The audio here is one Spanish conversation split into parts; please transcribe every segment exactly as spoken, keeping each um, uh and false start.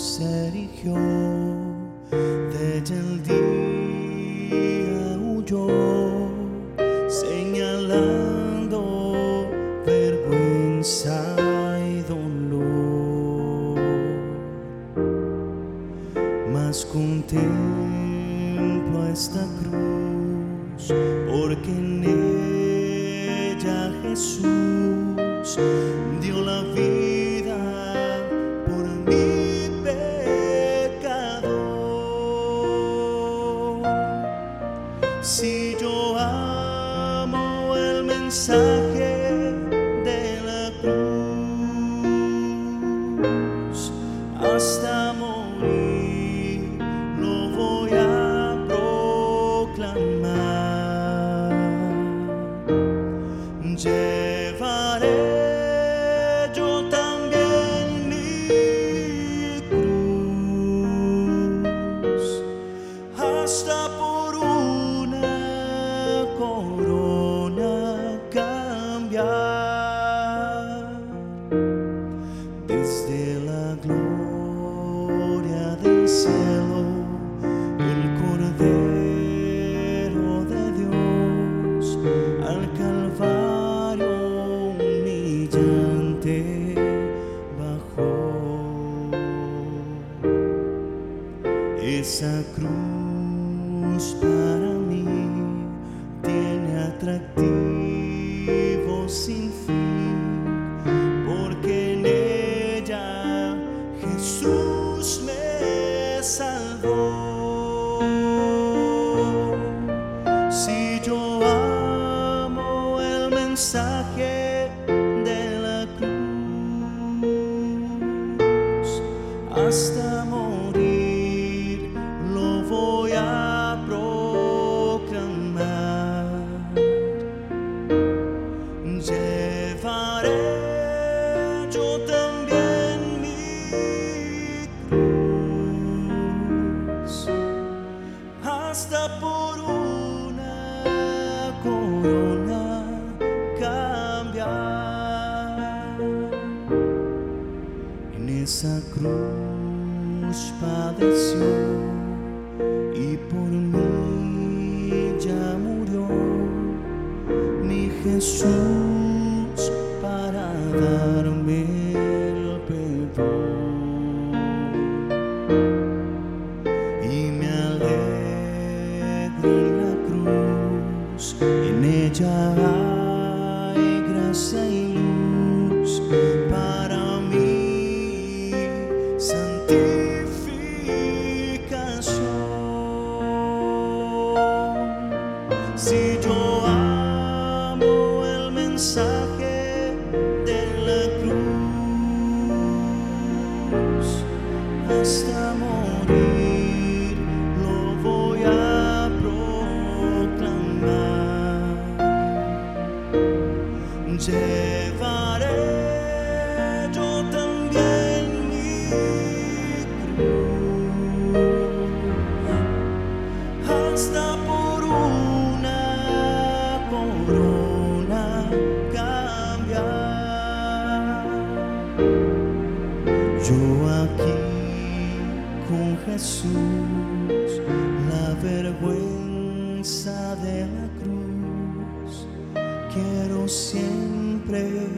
se erigió, desde el día huyó, señalando vergüenza y dolor. Mas contemplo esta cruz, porque en ella Jesús dio la vida por mi pecado. Si yo amo el mensaje de la cruz, hasta morir lo voy a proclamar. Llevaré yo también mi cruz, hasta por una corona cambiar. Desde la gloria del cielo, el Cordero de Dios al Calvario humillante bajó. Esa cruz para mí tiene atractivo sin fin, porque en ella Jesús me salvó. Si yo amo el mensaje de la cruz, hasta morir lo voy a proclamar. Llevaré yo también mi cruz, hasta por una corona cambiar. En esa cruz padeció y por mí ya murió mi Jesús para darme el perdón. Y me alegro en la cruz, en ella hay gracia y luz para mi santificación. Si yo amo el mensaje de la cruz, hasta morir lo voy a proclamar. Llevaré yo también mi cruz, hasta por una corona cambiar. Yo aquí con Jesús, la vergüenza de la cruz quiero siempre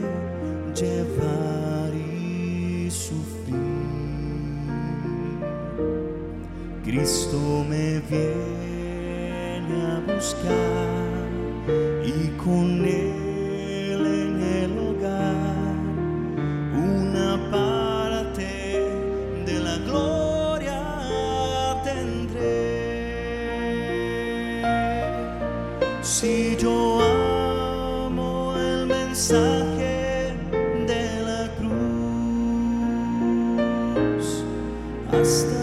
llevar y sufrir. Cristo me viene a buscar y con él en el hogar una parte de la gloria tendré. Si yo amo el mensaje de la cruz, hasta